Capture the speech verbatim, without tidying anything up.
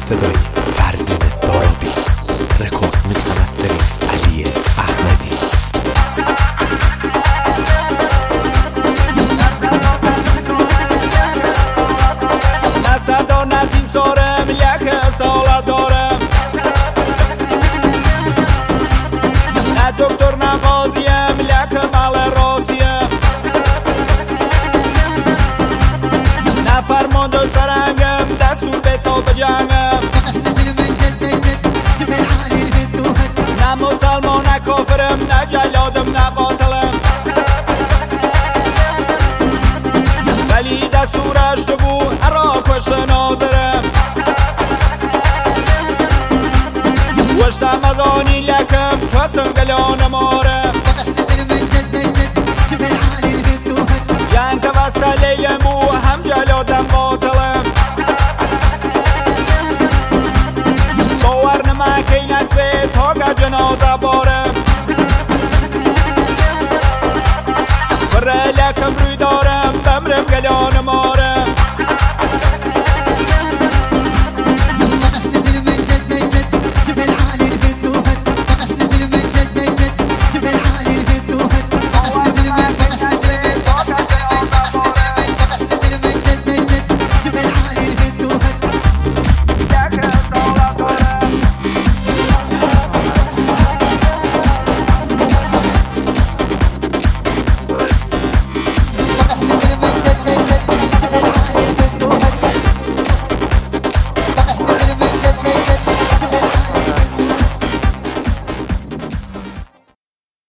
صدای فرزین دارابی، رکورد میکس مسترینگ علی احمدی. نه صدا نه تیم سارم یک سال دارم، نه دکتر نه قاضیم یک مال راسیم، نه فرمانده سرنگم دستور به تا بجنگم، نه مسلمان نه کافرم نه جلادم نه قاتلم، ولی دستورش تو بو ارا کشت ناظرم. وشتم مدانی لکم کسم گلان مارم، جنگ که وسلیلم بو هم جلادم قاتلم. باور نمکی نتفه تا که جنازه بارم، بره لکم روی دارم بمرم گلان مارم.